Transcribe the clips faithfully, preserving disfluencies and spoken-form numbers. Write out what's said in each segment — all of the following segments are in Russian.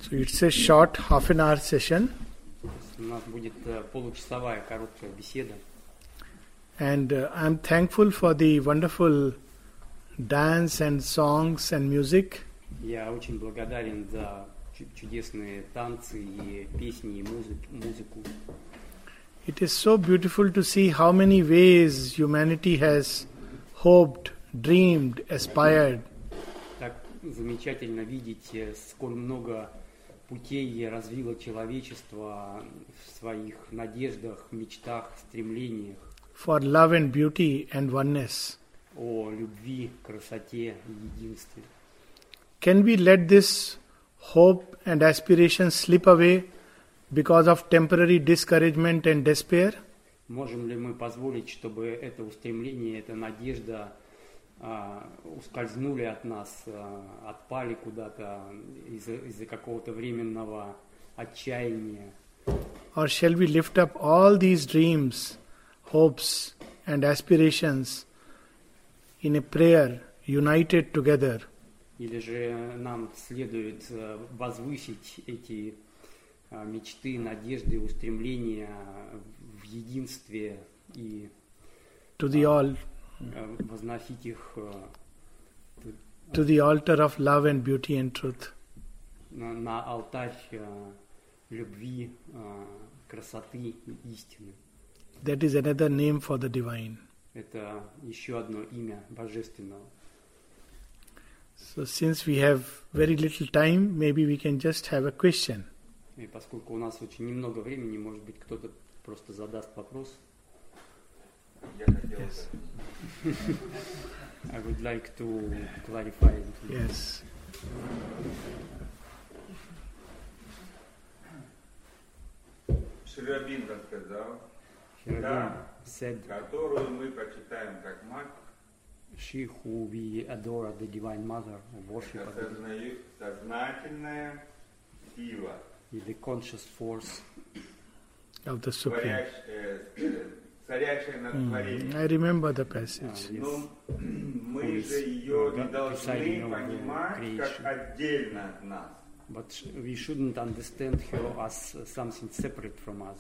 So it's a short half an hour session. У нас будет э, получасовая короткая беседа. And uh, I'm thankful for the wonderful dance and songs and music. Я очень благодарен за чу- чудесные танцы и песни и музык- музыку. It is so beautiful to see how many ways humanity has hoped, dreamed, aspired. Так замечательно видеть, э, сколь много путей развило человечество в своих надеждах, мечтах, стремлениях For love and beauty and oneness. о любви, красоте и единстве. Can we let this hope and aspiration slip away because of temporary discouragement and despair? Можем ли мы позволить, чтобы это устремление, эта надежда а, ускользнули от нас, а, отпали куда-то из-за, из-за какого-то временного отчаяния? Or shall we lift up all these dreams, hopes and aspirations in a prayer, united together? Или же нам следует э, возвысить эти а, мечты, надежды, устремления в единстве и To the all, э, возносить их э, to the altar of love and beauty and truth. на, на алтарь э, любви, э, красоты и истины. That is another name for the divine. Это еще одно имя Божественного. So since we have very little time, maybe we can just have a question. И поскольку у нас очень немного времени, может быть, кто-то просто задаст вопрос. Я хотел Yes. I would like to clarify. Yes. Шри Рабиндра сказал, Shri Да. said, которую мы почитаем как мать, she who we adore, the Divine Mother, or worship, это of the- сознаю- сознательная сила, is the conscious force Of the Supreme. творящ- э, э, царящая над Mm, творением. I remember the uh, passage. is Но мы Who is, же ее uh, не God должны presiding over понимать creation. как отдельно от нас. But sh- we shouldn't understand her as uh, something separate from us.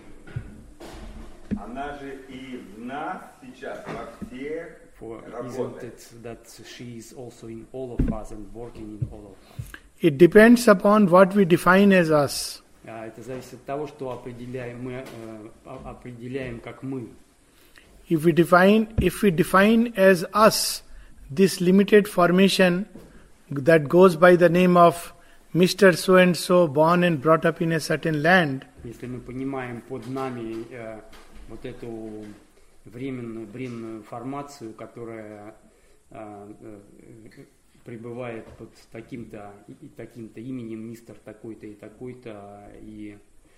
Она же и в нас сейчас, во всех, For isn't работает. it that she is also in all of us and working in all of us? It depends upon what we define as us. А это зависит от того, что определяем мы э, о- определяем как мы. If we define, if we define as us this limited formation that goes by the name of Mister So and So, born and brought up in a certain land, Если мы понимаем под нами э, вот эту временную, бренную формацию, которая э, э, пребывает под таким-то и и таким-то именем, мистер такой-то и такой-то, и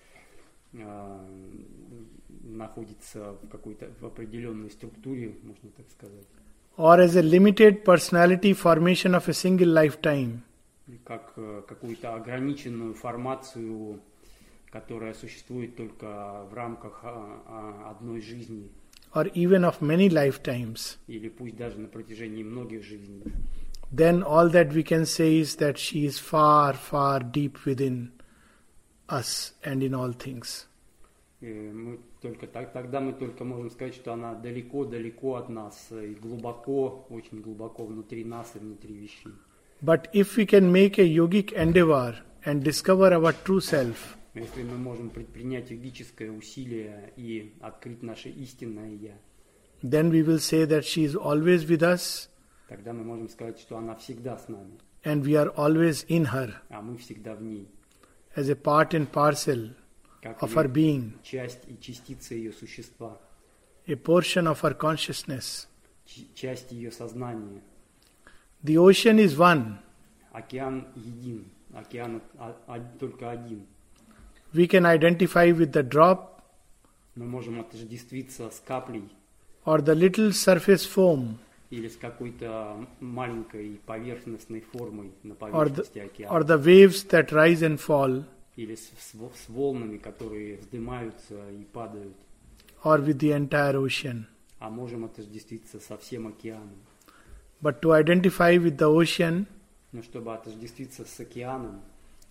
э, находится в какой-то в определенной структуре, можно так сказать, or as a limited personality formation of a single lifetime, и как э, какую-то ограниченную формацию, которая существует только в рамках а, а, одной жизни, or even of many lifetimes, или пусть даже на протяжении многих жизней, then all that we can say is that she is far, far deep within us and in all things. И мы только так, тогда мы только можем сказать, что она далеко-далеко от нас и глубоко, очень глубоко внутри нас и внутри вещей. But if we can make a yogic endeavor and discover our true self, Но если мы можем предпринять йогическое усилие и открыть наше истинное «Я», then we will say that she is always with us тогда мы можем сказать, что она всегда с нами, and we are always in her а мы всегда в ней, as a part and parcel как of her ее being, часть и частица ее существа, a portion of her consciousness. ч- часть ее сознания. The ocean is one. Океан един, океан а- а- только один. We can identify with the drop Мы можем отождествиться с каплей or the little surface foam или с какой-то маленькой поверхностной формой на or поверхности the, океана, or the waves that rise and fall, или с, с во- с волнами, которые вздымаются и падают, or with the entire ocean. а можем отождествиться со всем океаном. But to identify with the ocean, Но чтобы отождествиться с океаном,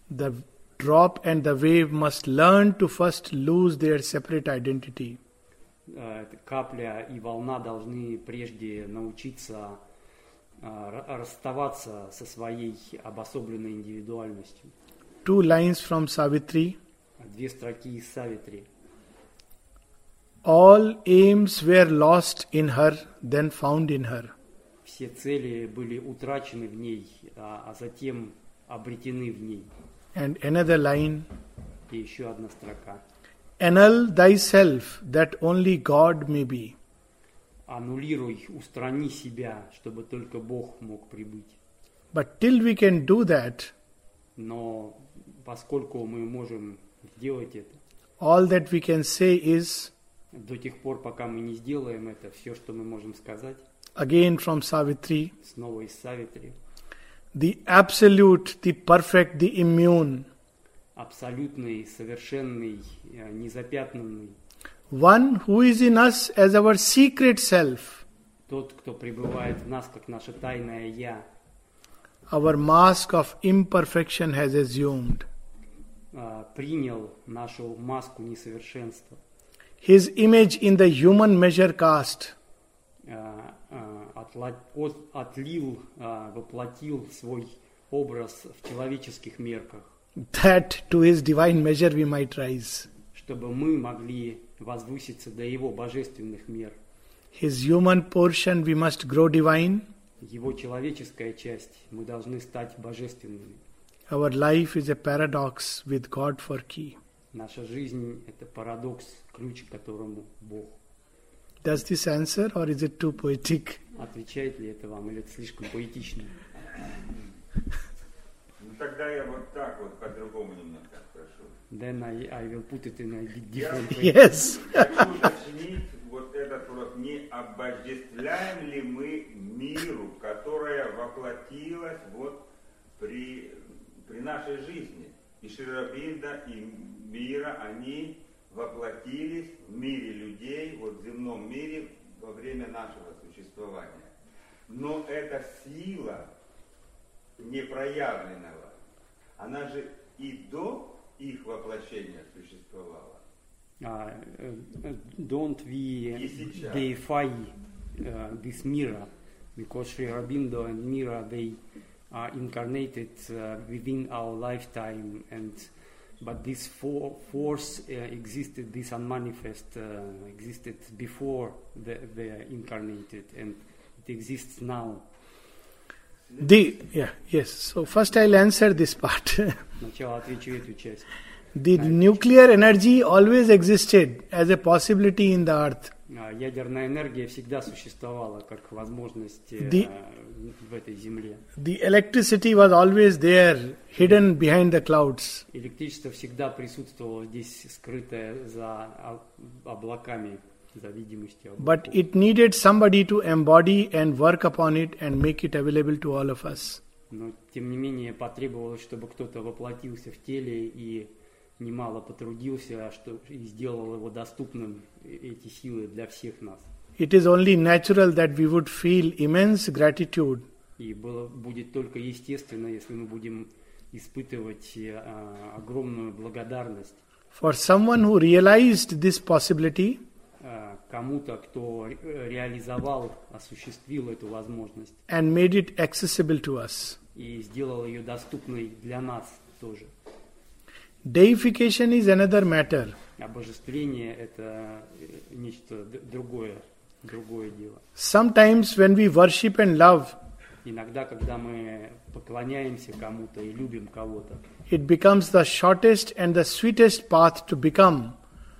The drop and the wave must learn to first lose their separate identity. Э, Капля и волна должны прежде научиться э, ра- расставаться со своей обособленной индивидуальностью. Two lines from Savitri. Две строки из Савитри. All aims were lost in her, then found in her. Все цели были утрачены в ней, а, а затем обретены в ней. And another line. И еще одна строка. Annul thyself, that only God may be. Аннулируй, устрани себя, чтобы только Бог мог прибыть. But till we can do that, Но поскольку мы можем сделать это, all that we can say is, до тех пор, пока мы не сделаем это, все, что мы можем сказать, again from Savitri, снова из Савитри, the absolute, the perfect, the immune, абсолютный, совершенный, э, незапятнанный, one who is in us as our secret self, тот, кто пребывает в нас, как наше тайное «Я», our mask of imperfection has assumed. э, принял нашу маску несовершенства, His image in the human measure cast, э, э, отла- от- отлил, э, воплотил свой образ в человеческих мерках, that to his divine measure we might rise. чтобы мы могли возвыситься до Его божественных мер. His human portion we must grow divine. Его человеческая часть, мы должны стать божественными. Our life is a paradox with God for key. Наша жизнь – это парадокс, ключ к которому Бог. Does this answer or is it too poetic? Отвечает ли это вам или это слишком поэтично? Ну тогда я вот так вот по-другому немножко спрошу. Then I, I will put it in a bit different way. Yes. Хочу уточнить вот этот вопрос. Не обожествляем ли мы миру, которая воплотилась вот при, при нашей жизни? И Шри Ауробинда, и Мира, они воплотились в мире людей, вот в земном мире, во время нашего существования. Но эта сила непроявленного, она же и до их воплощения существовала. Uh, uh, don't we И сейчас. deify uh, this Mira, because Sri Aurobindo and Mira, they are incarnated uh, within our lifetime, and but this for, force uh, existed, this unmanifest uh, existed before the, the incarnated, and it exists now. The yeah, yes. So first I'll answer this part. Сначала отвечу эту часть. The nuclear energy always existed as a possibility in the earth. Uh, ядерная энергия всегда существовала как возможность uh, The- в этой земле. The electricity was always there, hidden behind the clouds. Электричество всегда присутствовало здесь, скрытое за о- облаками, за видимостью But облаков. it needed somebody to embody and work upon it and make it available to all of us. Но, тем не менее, потребовалось, чтобы кто-то воплотился в теле и немало потрудился, что и сделал его доступным, э- эти силы для всех нас. It is only natural that we would feel immense gratitude И было, будет только естественно, если мы будем испытывать э, а, огромную благодарность for someone who realized this possibility э, кому-то, кто ре- реализовал, осуществил эту возможность and made it accessible to us. и сделал ее доступной для нас тоже. Deification is another matter. Обожествление – это э, нечто д- другое, другое дело. Sometimes when we worship and love, Иногда, когда мы поклоняемся кому-то и любим кого-то, it becomes the shortest and the sweetest path to become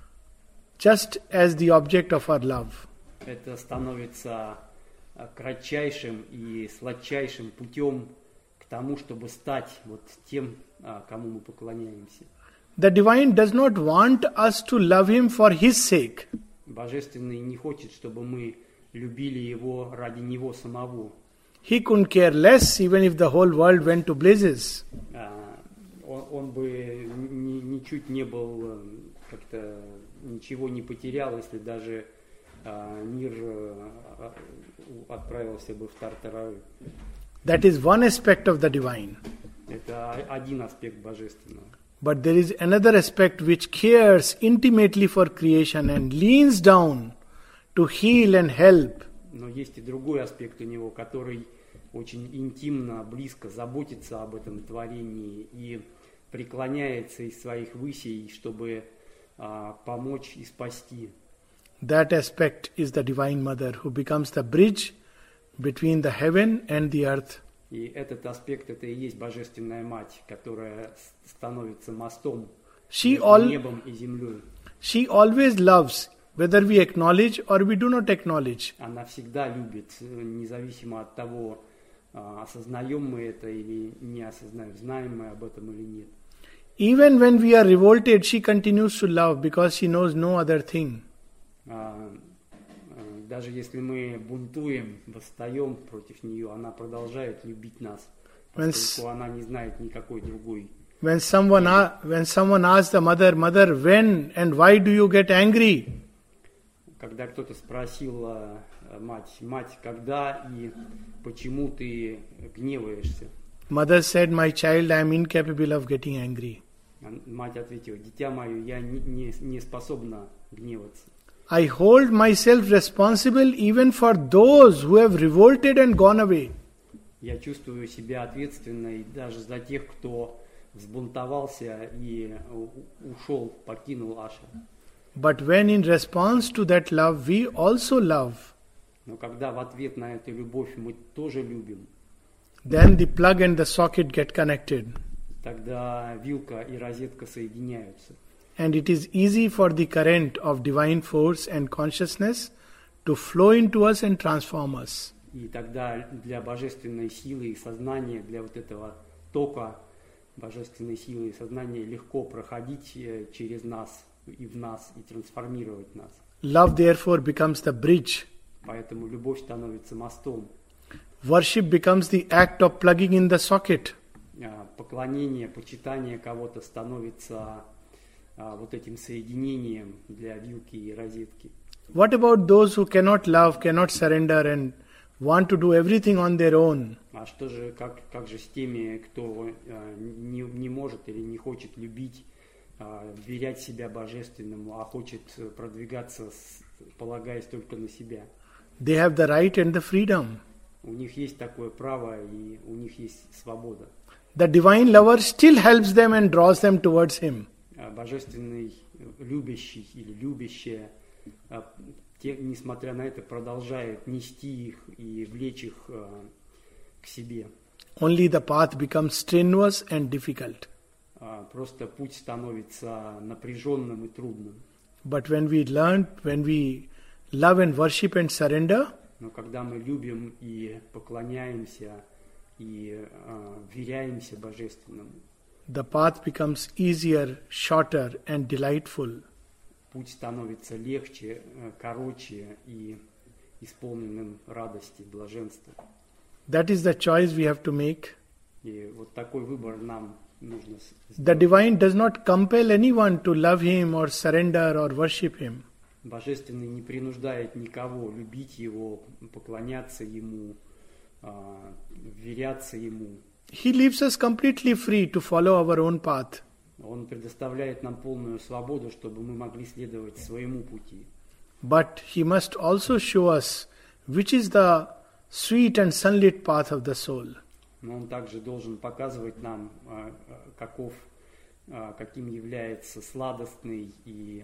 just as the object of our love. это становится э, кратчайшим и сладчайшим путем к тому, чтобы стать вот тем, а, кому мы поклоняемся. The divine does not want us to love him for his sake. Божественный не хочет, чтобы мы любили его ради него самого. He couldn't care less even if the whole world went to blazes. А, Он, он бы ни- ничуть не был, э, как-то ничего не потерял, если даже а, мир э, а, отправился бы в тартарары. That is one aspect of the divine. Это один аспект божественного. But there is another aspect which cares intimately for creation and leans down to heal and help. Но есть и другой аспект у него, который очень интимно, близко заботится об этом творении и преклоняется из своих высей, чтобы а, помочь и спасти. That aspect is the Divine Mother who becomes the bridge between the heaven and the earth. И этот аспект, это и есть Божественная Мать, которая с- становится мостом She между all- небом и землей. She always loves, whether we acknowledge or we do not acknowledge. Она всегда любит, э, независимо от того, а, осознаем мы это или не осознаем, знаем мы об этом или нет. Even when we are revolted, she continues to love because she knows no other thing. А, а, Даже если мы бунтуем, восстаем против нее, она продолжает любить нас, When поскольку она не знает никакой другой. When someone, a- when someone asks the mother, Mother, when and why do you get angry? Когда кто-то спросил а, мать, мать, когда и почему ты гневаешься? Mother said, My child, I am incapable of getting angry. А Мать ответила, дитя мое, я не, не, не способна гневаться. I hold myself responsible even for those who have revolted and gone away. Я чувствую себя ответственной даже за тех, кто взбунтовался и у- ушел, покинул Ашрам. But when in response to that love we also love, Но когда в ответ на эту любовь мы тоже любим, then the plug and the socket get connected. тогда вилка и розетка соединяются. And it is easy for the current of divine force and consciousness to flow into us and transform us. И тогда для божественной силы и сознания, для вот этого тока божественной силы и сознания легко проходить э, через нас и в нас, и трансформировать нас. Love therefore becomes the bridge. Поэтому любовь становится мостом. Worship becomes the act of plugging in the socket. А, Поклонение, почитание кого-то становится а, вот этим соединением для вилки и розетки. What about those who cannot love, cannot surrender, and want to do everything on their own? А что же, как, как же с теми, кто а, не, не может или не хочет любить, а, вверять себя божественному, а хочет э, продвигаться, с- полагаясь только на себя? They have the right and the freedom. У них есть такое право и у них есть свобода. The divine lover still helps them and draws them towards him. А Божественный любящий или любящая, а, те, несмотря на это, продолжает нести их и влечь их а, к себе. Only the path becomes strenuous and difficult. А, Просто путь становится напряженным и трудным. But when we learn, when we love and worship and surrender, Но когда мы любим и поклоняемся и а, вверяемся Божественному, the path becomes easier, shorter, and delightful. путь становится легче, э, короче и исполненным радости, блаженства. That is the choice we have to make. И вот такой выбор нам нужно с- The сделать. divine does not compel anyone to love him or surrender or worship him. Божественный не принуждает никого любить Его, поклоняться Ему, а, вверяться Ему. He leaves us completely free to follow our own path. Он предоставляет нам полную свободу, чтобы мы могли следовать своему пути. But he must also show us which is the sweet and sunlit path of the soul. Но Он также должен показывать нам, а, а, каков, а, каким является сладостный и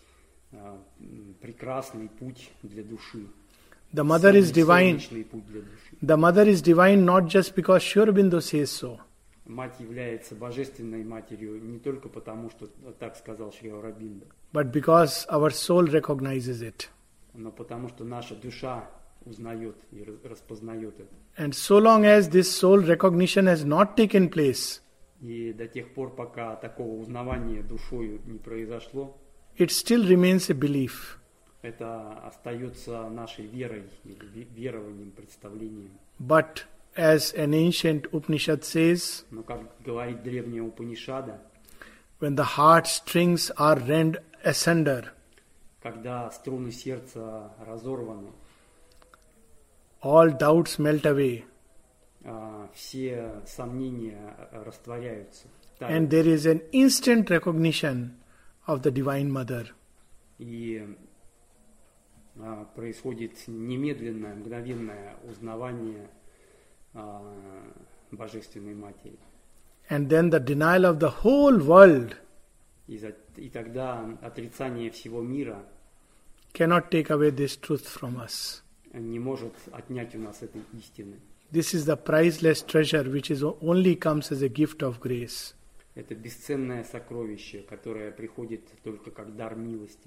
а, м, прекрасный путь для души. The mother is Солнечный- divine. солнечный путь для души. The mother is divine not just because Sri Aurobindo says so, Мать является божественной матерью не только потому, что так сказал Шри Аурабинда, but because our soul recognizes it. но потому что наша душа узнает и раз- распознает это. And so long as this soul recognition has not taken place, И до тех пор, пока такого узнавания душою не произошло, it still remains a belief. это остается нашей верой или ве- верованием, представлением. But as an ancient Upanishad says, Но, как говорит древняя Упанишада, when the heart strings are rent asunder, когда струны сердца разорваны, all doubts melt away. а, все сомнения растворяются. And there is an instant recognition of the Divine Mother. И а, происходит немедленное, мгновенное узнавание а, Божественной Матери. And then the denial of the whole world И, за, и тогда отрицание всего мира cannot take away this truth from us. не может отнять у нас этой истины. This is the priceless treasure which is only comes as a gift of grace. Это бесценное сокровище, которое приходит только как дар милости.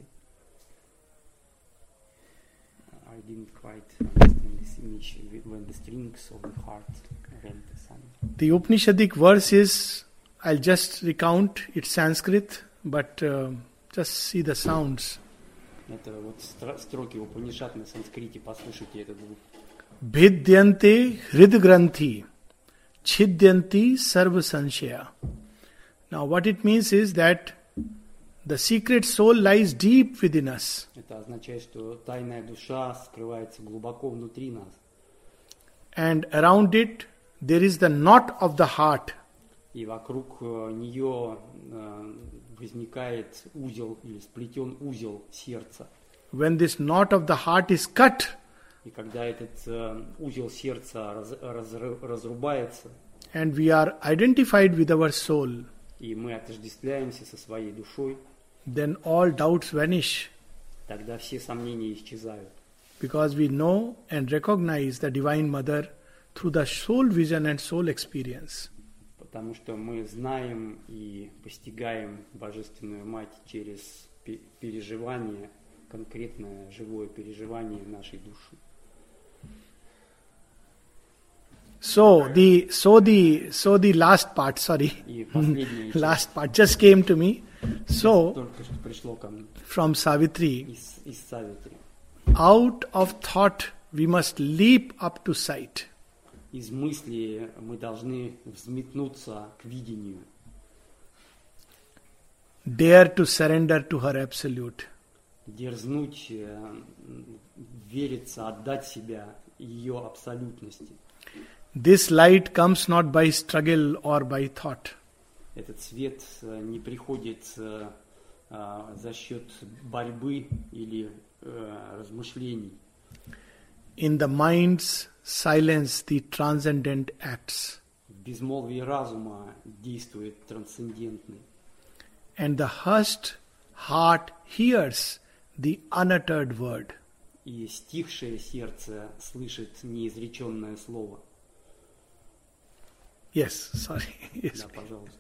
I didn't quite understand this image when the strings of the heart rent the sun. The Upanishadic verse is, I'll just recount, it's Sanskrit, but uh, just see the sounds. Это вот стро- строки Упанишад на санскрите, послушайте этот звук. Bhidyante hridgranthi, chidyanti sarva sanshaya. Now what it means is that the secret soul lies deep within us. Это означает, что тайная душа скрывается глубоко внутри нас. And around it there is the knot of the heart. И вокруг э, нее э, возникает узел или сплетен узел сердца. When this knot of the heart is cut, И когда этот э, узел сердца раз- разры- разрубается, and we are identified with our soul, и мы отождествляемся со своей душой, then all doubts vanish, тогда все сомнения исчезают. because we know and recognize the Divine Mother through the soul vision and soul experience. Потому что мы знаем и постигаем Божественную Мать через пе- переживание, конкретное живое переживание нашей души. So the so the so the last part, sorry, И последнее часть last part just came to me. So только что пришло ко мне from Savitri, из, из Савитри. out of thought we must leap up to sight. Из мысли мы должны взметнуться к видению, Dare to surrender to her absolute. дерзнуть, э, вериться, отдать себя ее абсолютности. This light comes not by struggle or by thought. Этот свет э, не приходит э, э, за счет борьбы или э, размышлений. In the mind's silence, the transcendent acts. В безмолвии разума действует трансцендентный. And the hushed heart hears the unuttered word. И стихшее сердце слышит неизреченное слово. Yes, sorry. Yes. Да, пожалуйста.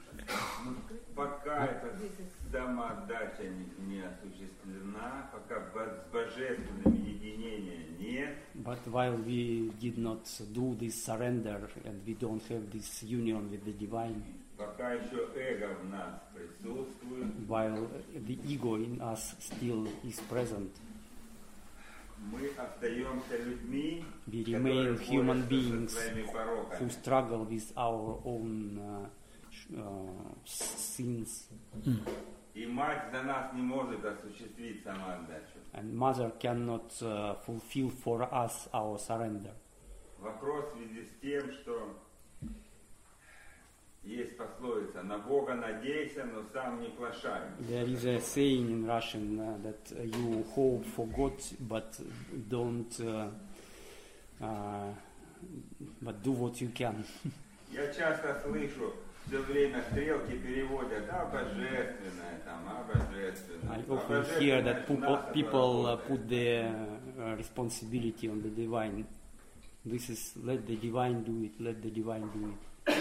Пока эта самоотдача не, не осуществлена, пока бо- с божественным единения нет, But while we did not do this surrender and we don't have this union with the divine, пока еще эго в нас присутствует, while the ego in us still is present, мы остаемся людьми, we которые remain human борются beings со своими пороками. who struggle with our own uh, sh- uh, sins. И мать за нас не может осуществить самоотдачу. And mother cannot uh, fulfill for us our surrender. Вопрос в связи с тем, что есть пословица: на Бога надейся, но сам не плашай. There is a saying in Russian uh, that uh, you hope for God, but don't, uh, uh, but do what you can. Я часто слышу, все время стрелки переводят: а божественное, там, а божественное. I А often hear божественное that в people, нас people uh, работает. put the uh, responsibility on the divine. This is let the divine do it, let the divine do it.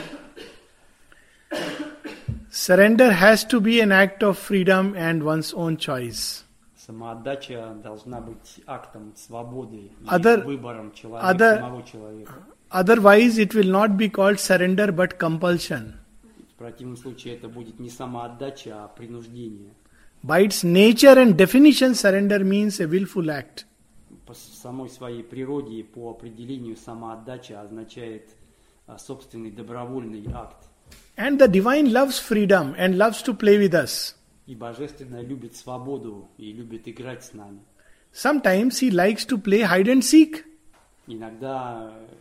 Surrender has to be an act of freedom and one's own choice. Самоотдача должна быть актом свободы, и Other- выбором человека, other- самого человека. Otherwise, it will not be called surrender but compulsion. В противном случае это будет не самоотдача, а принуждение. By its nature and definition, surrender means a willful act. По самой своей природе и по определению самоотдача означает а, собственный добровольный акт. And the divine loves freedom and loves to play with us. И Божественное любит свободу и любит играть с нами. Sometimes he likes to play hide and seek. Иногда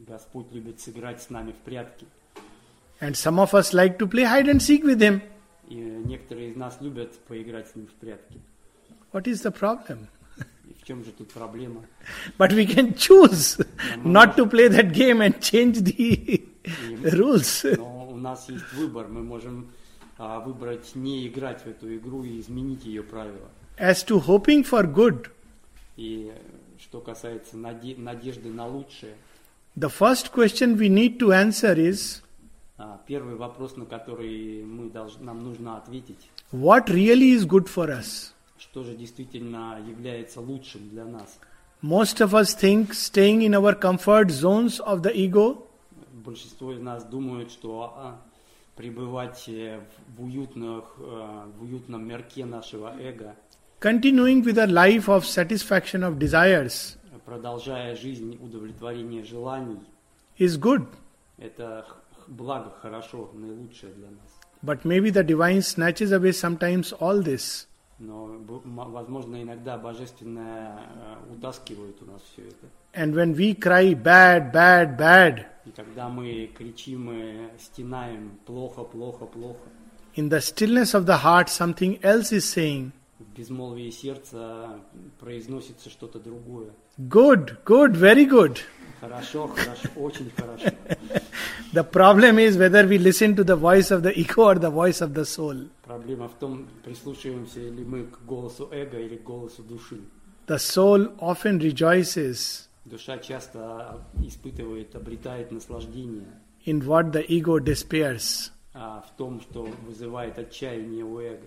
Господь любит сыграть с нами в прятки. And some of us like to play hide and seek with Him. И некоторые из нас любят поиграть с ним в прятки. What is the problem? И в чем же тут проблема? But we can choose not to play that game and change the rules. Но у нас есть выбор. Мы можем а, выбрать не играть в эту игру и изменить ее правила. As to hoping for good, И что касается наде- надежды на лучшее, the first question we need to answer is, а, первый вопрос, на который мы долж- нам нужно ответить, what really is good for us? что же действительно является лучшим для нас. Most of us think staying in our comfort zones of the ego Большинство из нас думают, что а, пребывать э, в, уютных, э, в уютном мирке нашего эго, continuing with a life of satisfaction of desires продолжая жизнь удовлетворения желаний, is good. это х- благо, хорошо, наилучшее для нас. But maybe the divine snatches away sometimes all this. Но, б- м- возможно, иногда Божественное э, утаскивает у нас все это. And when we cry bad, bad, bad, И когда мы кричим и стенаем «плохо, плохо, плохо», in the stillness of the heart something else is saying, в безмолвии сердца произносится что-то другое. good, good, very good. Хорошо, хорошо, очень хорошо. The problem is whether we listen to the voice of the ego or the voice of the soul. Проблема в том, прислушиваемся ли мы к голосу эго или к голосу души. The soul often rejoices Душа часто испытывает, обретает наслаждение in what the ego despairs. а, в том, что вызывает отчаяние у эго.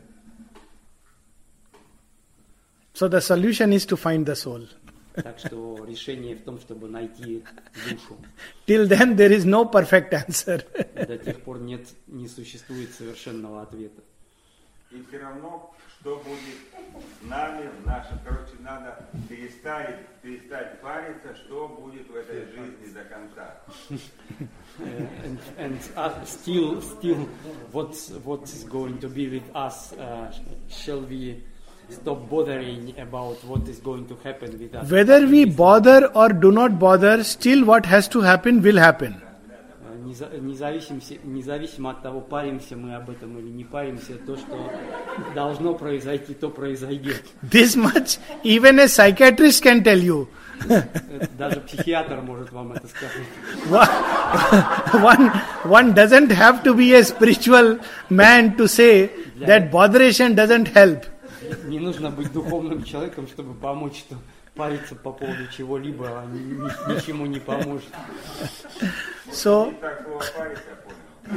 So the solution is to find the soul. Так что решение в том, чтобы найти душу. Till then there is no perfect answer. До тех пор нет, не существует совершенного ответа. И все равно, что будет с нами, в нашем, короче, надо перестать, перестать париться, что будет в этой жизни до конца. and and uh, still, still, what's what's going to be with us? Uh, shall we stop bothering about what is going to happen with us? Whether we bother or do not bother, still what has to happen will happen. Неза- Независимо, независимо от того, паримся мы об этом или не паримся, то, что должно произойти, то произойдет. This much even a psychiatrist can tell you. Это даже психиатр может вам это сказать. one, one doesn't have to be a spiritual man to say that botheration doesn't help. Не нужно быть духовным человеком, чтобы помочь, что париться по поводу чего-либо ни- ни- ничему не поможет. So, И так слово париться, понял.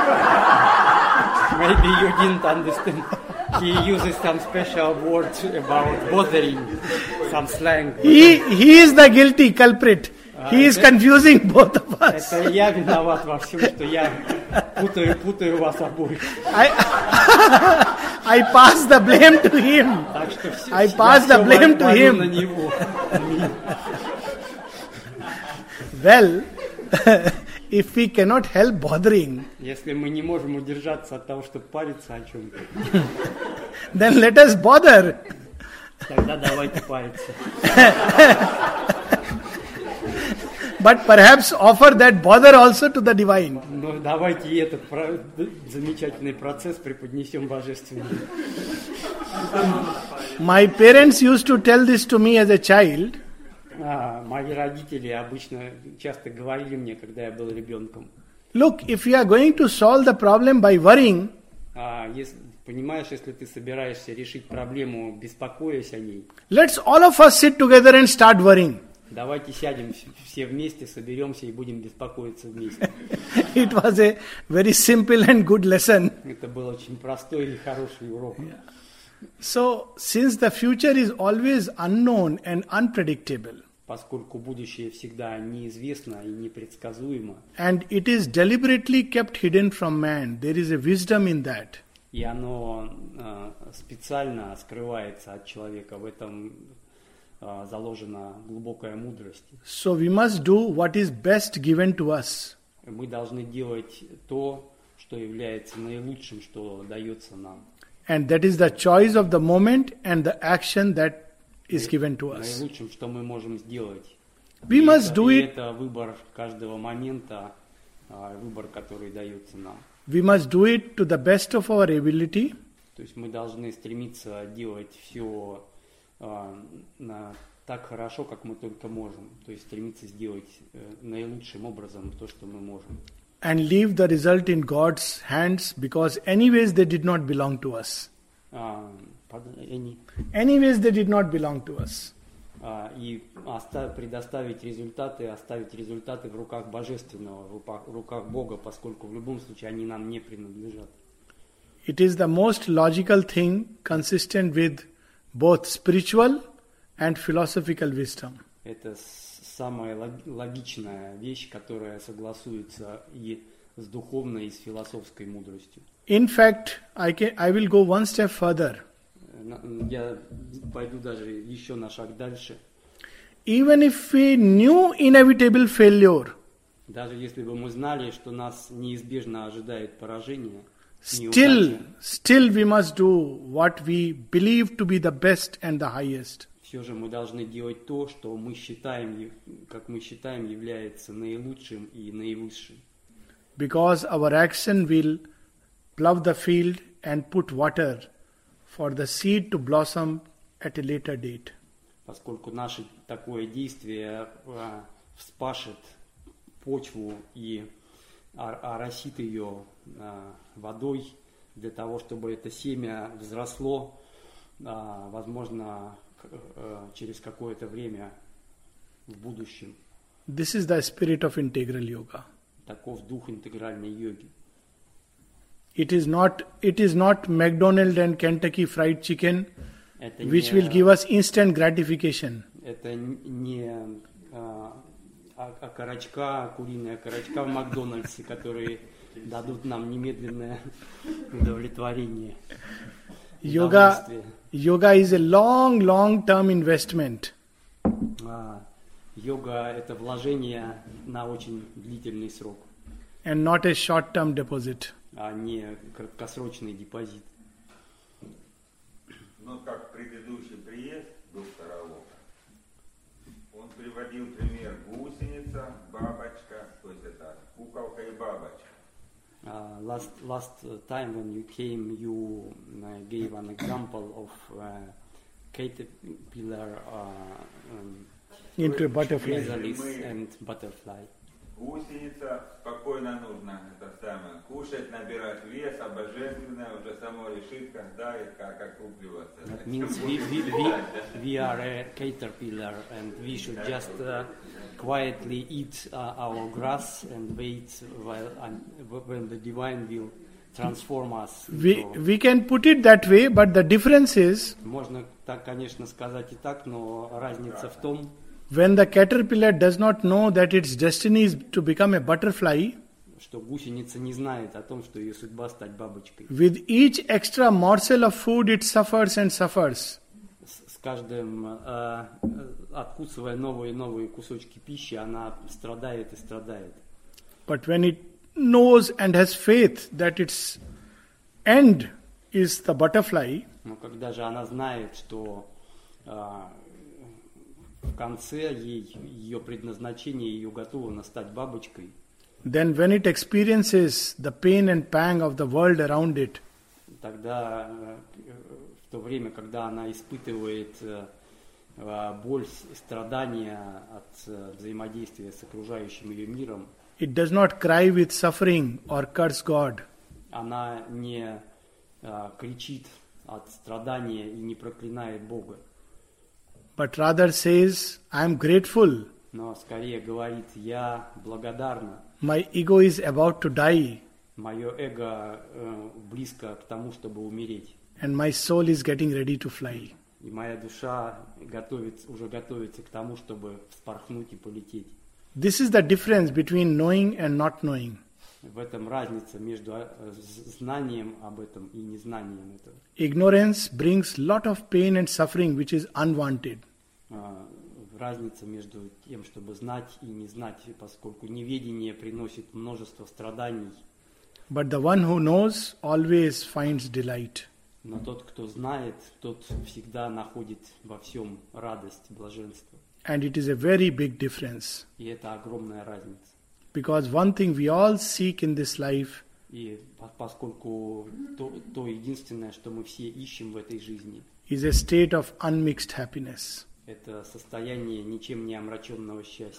Maybe you didn't understand. He uses some special words about bothering, some slang. he, he is the guilty culprit. He is confusing both of us. Это я виноват во всем, что я путаю, путаю вас обоих. I, I pass the blame to him. Так что все, I я pass the всё blame to валю him. на него. Well, if we cannot help bothering, Если мы не можем удержаться от того, чтобы париться о чем-то, then let us bother. тогда давайте париться. But perhaps offer that bother also to the divine. Но давайте и этот про- замечательный процесс преподнесем божественному. My parents used to tell this to me as a child. А, мои родители обычно часто говорили мне, когда я был ребенком, Look, if you are going to solve the problem by worrying, а, если, понимаешь, если ты собираешься решить проблему, беспокоясь о ней, let's all of us sit together and start worrying. давайте сядем вс- все вместе, соберемся и будем беспокоиться вместе. It was a very simple and good lesson. Это был очень простой и хороший урок. So, since the future is always unknown and unpredictable, Поскольку будущее всегда неизвестно и непредсказуемо, and it is deliberately kept hidden from man, there is a wisdom in that. и оно а, специально скрывается от человека, в этом а, заложена глубокая мудрость. So, we must do what is best given to us. Мы должны делать то, что является наилучшим, что дается нам. And that is the choice of the moment and the action that is given to us. Наилучшим, что мы можем сделать We И must это, do и it. это выбор каждого момента, а, выбор, который дается нам. We must do it to the best of our ability. То есть мы должны стремиться делать все а, на, так хорошо, как мы только можем. То есть стремиться сделать э, наилучшим образом то, что мы можем. And leave the result in God's hands, because anyways they did not belong to us. А, пардon, any- Anyways they did not belong to us. а, и оста- предоставить результаты, оставить результаты в руках Божественного, в руках, в руках Бога, поскольку в любом случае они нам не принадлежат. It is the most logical thing consistent with both spiritual and philosophical wisdom. Это с- самая лог- логичная вещь, которая согласуется и с духовной, и с философской мудростью. In fact, I can I will go one step further. Э, на- Я пойду даже еще на шаг дальше. Even if we knew inevitable failure, Даже если бы мы знали, что нас неизбежно ожидает поражение, still, неудача, still we must do what we believe to be the best and the highest. все же мы должны делать то, что мы считаем, ев- как мы считаем, является наилучшим и наивысшим. Because our action will plough the field and put water for the seed to blossom at a later date. Поскольку наше такое действие а, вспашет почву и ор- оросит ее а, водой для того, чтобы это семя взросло, а, возможно, к- а, через какое-то время в будущем. This is the spirit of integral yoga. Таков дух интегральной йоги. It is not it is not McDonald's and Kentucky fried chicken Это which не, will give us instant gratification. это не а, а- окорочка, куриные окорочка в Макдональдсе, которые дадут нам немедленное удовлетворение. Yoga удовольствие. yoga is a long long term investment. А, Йога – это вложение на очень длительный срок, And not a short term deposit. а не краткосрочный депозит. Ну, как предыдущий приезд доктора Лока, он приводил пример гусеница, бабочка, то есть это куколка и бабочка. Uh, last last uh, time when you came, you uh, gave an example of uh, caterpillar, uh, um, Into a butterfly. chrysalis and butterfly. Гусеница спокойно нужно это самое, кушать, набирать вес, а божественное уже само решит, когда и как окупливаться. That means we, we, we, we are a caterpillar and we should just uh, quietly eat uh, our grass and wait while um, when the divine will transform us. We into- we can put it that way, but the difference is Можно так, конечно, сказать и так, но разница в том, when the caterpillar does not know that its destiny is to become a butterfly, что гусеница не знает о том, что ее судьба стать бабочкой. with each extra morsel of food it suffers and suffers. С, с каждым, э, э, откусывая новые и новые кусочки пищи, она страдает и страдает. But when it knows and has faith that its end is the butterfly, Но когда же она знает, что э, в конце ей, ее предназначение, ее готово стать бабочкой, then when it experiences the pain and pang of the world around it, тогда э, в то время, когда она испытывает э, э, боль, с- страдания от э, взаимодействия с окружающим ее миром, it does not cry with suffering or curse God, она не э, кричит от страдания и не проклинает Бога, but rather says, I am grateful, но скорее говорит: «Я благодарна, my ego is about to die, мое эго э, близко к тому, чтобы умереть, and my soul is getting ready to fly. и моя душа готовится, уже готовится к тому, чтобы вспорхнуть и полететь». This is the difference between knowing and not knowing. В этом разница между э, з- знанием об этом и незнанием этого. Ignorance brings lot of pain and suffering which is unwanted. А, Разница между тем, чтобы знать и не знать, поскольку неведение приносит множество страданий, But the one who knows always finds delight. но тот, кто знает, тот всегда находит во всем радость, блаженство. And it is a very big difference. И это огромная разница. Because one thing we all seek in this life И по- поскольку то, то единственное, что мы все ищем в этой жизни, is a state of unmixed happiness. это состояние ничем не омраченного счастья.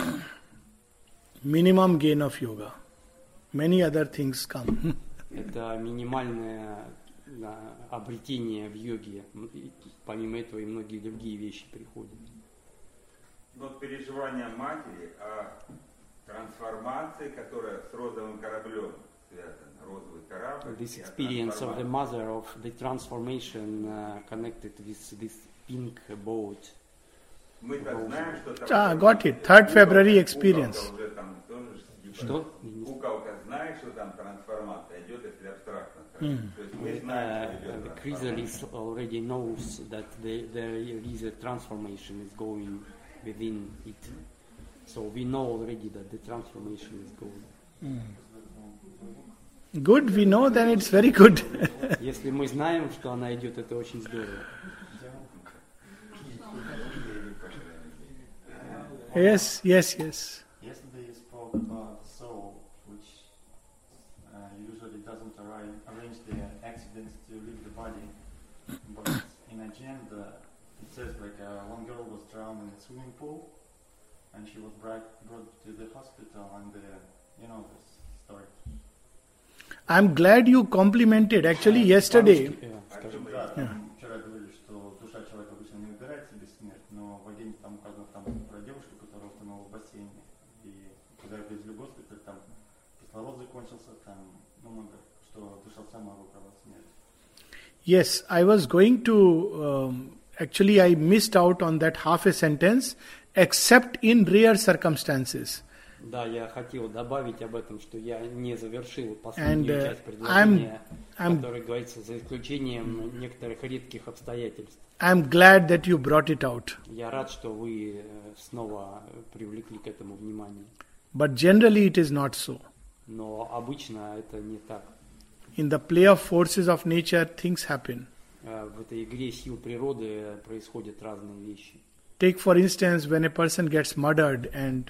Minimum gain of yoga. Many other things come. Это минимальное да, обретение в йоге. И помимо этого и многие другие вещи приходят. Но переживание матери о трансформации, которая с розовым кораблем связана, розовый корабль. This и о experience of the трансформации. mother of the transformation uh, connected with this pink boat. Мы-то знаем, что там... Ah, got it. third February experience. Куколка уже там тоже, типа, Что? Куколка знает, что там трансформация идет, если абстрактно. То есть мы знаем, что Uh, идет the трансформация. chrysalis already knows that the, there is a transformation is going within it. So we know already that the transformation is going. Good, we know, then it's very good. Если мы знаем, что она идет, это очень здорово. Yes, yes, yes. Yesterday you spoke about the soul, which uh, usually doesn't arri- arrange the accidents to leave the body. But in agenda, it says like uh, one girl was drowned in a swimming pool, and she was brought, brought to the hospital, and uh, you know this story. I'm glad you complimented. Actually, yesterday, Э, скажем, Да, там вчера говорили, что душа человека обычно не выбирает себе смерть, но в один там указано там про девушку, которая утонула в бассейне. И когда ее привезли в госпиталь, там кислород закончился, там ну, много, что душа сама выбрала смерть. yes, I was going to. Um, actually, I missed out on that half a sentence, except in rare circumstances. Да, я хотел добавить об этом, что я не завершил And, последнюю uh, часть предложения, I'm- которое говорится за исключением некоторых редких обстоятельств. I'm glad that you brought it out. Я рад, что вы э, снова привлекли к этому внимание. But generally, it is not so. Но обычно это не так. In the play of forces of nature, things happen. Э, В этой игре сил природы происходят разные вещи. Take, for instance, when a person gets murdered and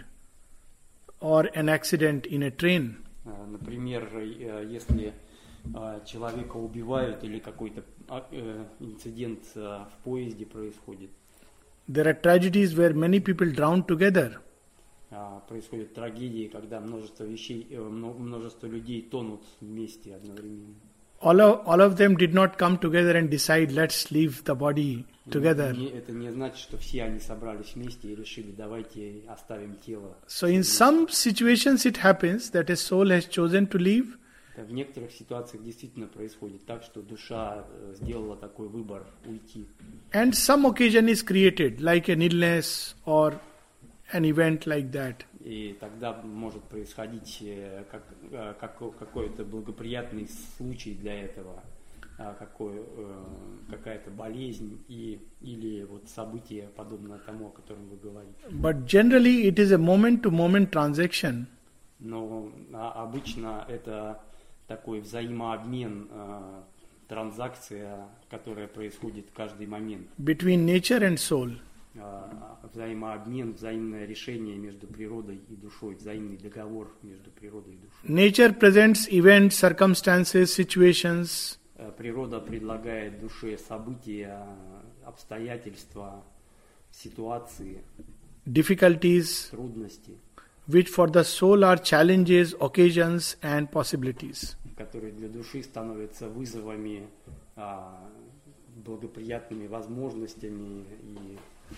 or an accident in a train. Э, Например, э, если э, человека убивают или какой-то а, э, инцидент э, в поезде происходит, There are tragedies where many people drown together. а, происходят трагедии, когда множество вещей, э, мно- множество людей тонут вместе одновременно. All of, all of them did not come together and decide, let's leave the body together. Не- это не значит, что все они собрались вместе и решили, давайте оставим тело. So, in some situations, it happens that a soul has chosen to leave, В некоторых ситуациях действительно происходит так, что душа э, сделала такой выбор уйти. and some occasion is created, like an illness or an event like that. И тогда может происходить э, как, э, како- какой-то благоприятный случай для этого, а, какой, э, какая-то болезнь и, или вот событие, подобное тому, о котором вы говорите. But generally, it is a moment-to-moment transaction. Но а, обычно это такой взаимообмен, э, транзакция, которая происходит в каждый момент. Between nature and soul. А, взаимообмен, взаимное решение между природой и душой, взаимный договор между природой и душой. Nature presents events, circumstances, situations, Э, Природа предлагает душе события, обстоятельства, ситуации, difficulties, трудности, which for the soul are challenges, occasions, and possibilities. которые для души становятся вызовами, а, благоприятными возможностями и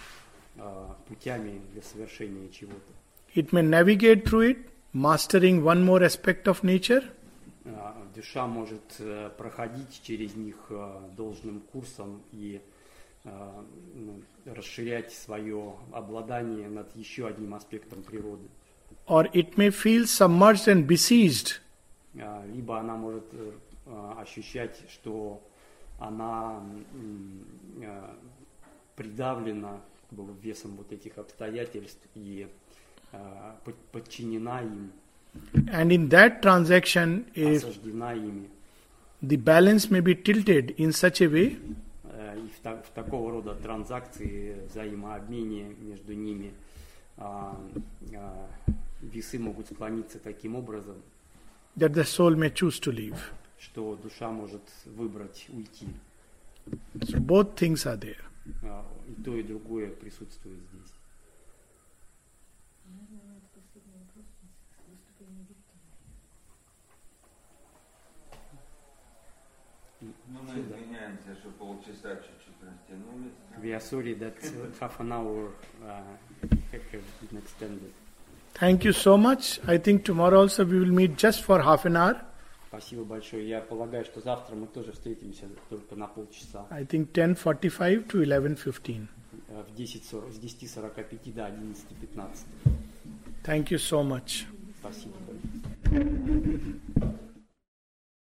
а, путями для совершения чего-то. It may navigate through it, mastering one more aspect of nature, А, Душа может э, проходить через них э, должным курсом и э, ну, расширять свое обладание над еще одним аспектом природы. or it may feel submerged and besieged, А, Либо она может э, э, ощущать, что она м, э, придавлена как бы, весом вот этих обстоятельств и э, под- подчинена им, and in that transaction, if осаждена ими. the balance may be tilted in such a way Э, и в, та- в такого рода транзакции, взаимообмене между ними а, а, весы могут склониться таким образом, that the soul may choose to leave. что душа может выбрать уйти. So both things are there. А, и то, и другое присутствует здесь. Ну, мы извиняемся, что полчаса чуть-чуть растянулись. We are sorry that half an hour uh, have been extended. Thank you so much. I think tomorrow also we will meet just for half an hour. Спасибо большое. Я полагаю, что завтра мы тоже встретимся только на полчаса. I think ten forty-five to eleven fifteen. Э, В десять сорок, с десяти сорока пяти до одиннадцати пятнадцати. Thank you so much. Спасибо большое.